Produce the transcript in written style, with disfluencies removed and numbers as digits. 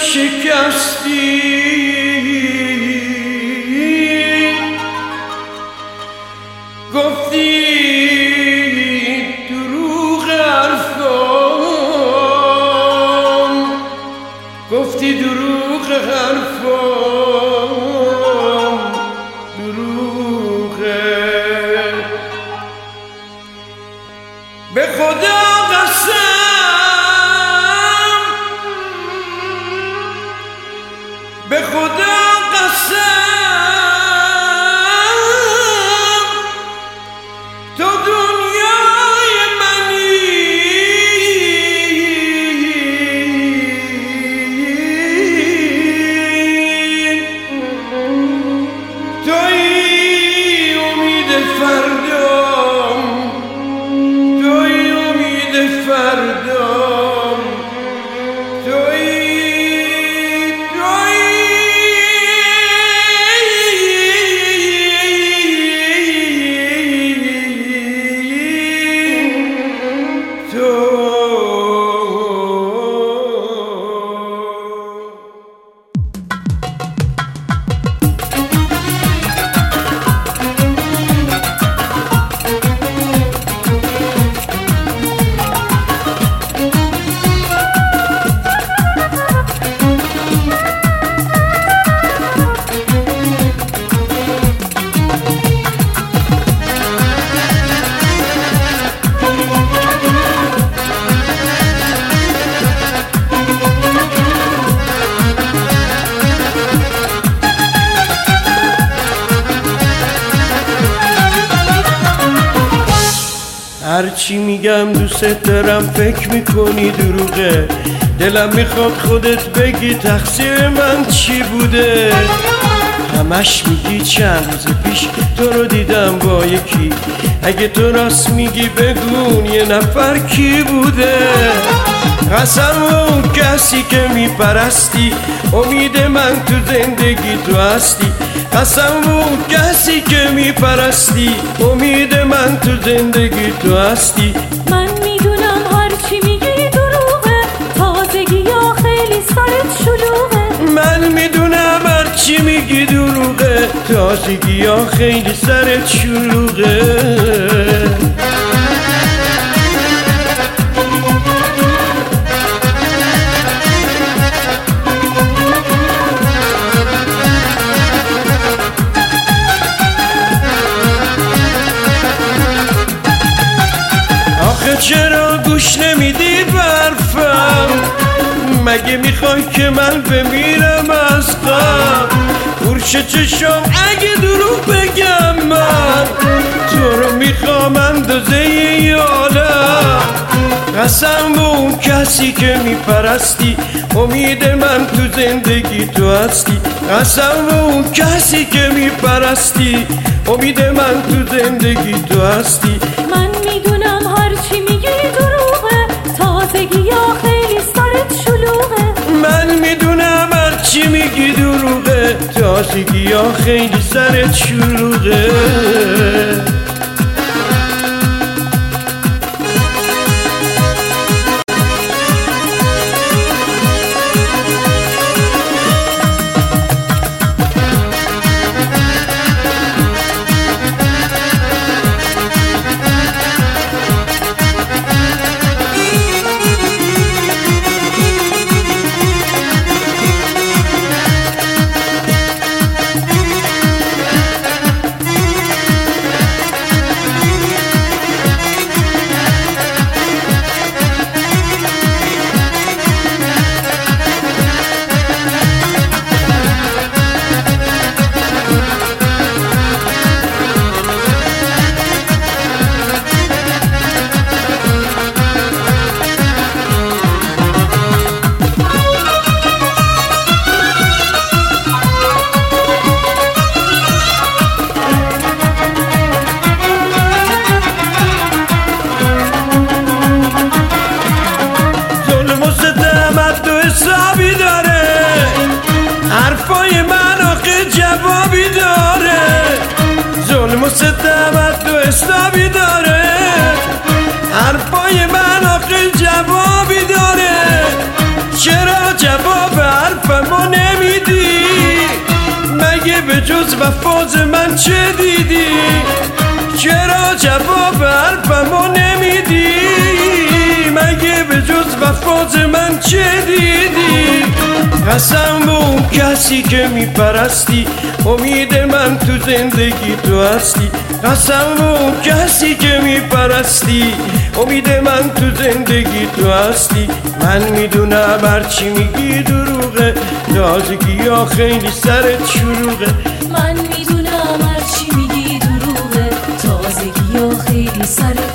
شکستی، گفتی دروغ حرفام، گفتی دروغ حرفام دروغه. به خدا قسم، به خدا قسم، تو دنیای منی، تویی امید فردام، تویی امید فردام، تویی هرچی میگم دوست دارم فکر میکنی دروغه، دلم میخواد خودت بگی تقصیر من چی بوده. همش میگی چند روز پیش تو رو دیدم با یکی، اگه تو راست میگی بگون یه نفر کی بوده. قسم اون کسی که میپرستی، امید من تو زندگی تو هستی. قسم اون کسی که میپرستی، امید من تو زندگی تو هستی. من میدونم هرچی میگی دروغه، تازگی ها خیلی سرت شلوغه. من میدونم هرچی میگی دروغه، تازگی ها خیلی سرت شلوغه. چرا گوش نمیدید به حرفم؟ مگه میخوای که من بمیرم از غم؟ گوش چشم اگه دروغ بگم من تو رو میخوام اندازه ی عالم. قسم به اون کسی که میپرستی، امید من تو زندگی تو هستی. قسم به اون کسی که میپرستی، امید من تو زندگی تو هستی. من میدونم هرچی میگی دروغه، تازگی ها خیلی سرت شلوغه. من میدونم هرچی میگی دروغه، تازگی ها خیلی سرت شلوغه. و ستمت تو حسابی داره، حرفای من آخه جوابی داره. چرا جواب حرف جز وفاز من چه دیدی؟ چرا جواب حرفمو نمیدی؟ مگه به جز وفاز من چه دیدی؟ قسم به اون کسی که میپرستی، امید من تو زندگی تو هستی. قسم به اون کسی که میپرستی، امید من تو زندگی تو هستی. من میدونم هرچی میگی دروغه، تازگی ها خیلی سرت شلوغه. من میدونم هرچی میگی دروغه، تازگی ها خیلی سرت